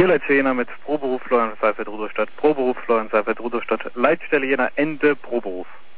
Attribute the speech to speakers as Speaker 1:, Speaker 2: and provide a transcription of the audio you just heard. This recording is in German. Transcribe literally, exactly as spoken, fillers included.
Speaker 1: Hier Leitstelle Jena mit Proberuf Florian Seifert Rudolstadt. Proberuf Florian Seifert Rudolstadt. Leitstelle Jena Ende Proberuf.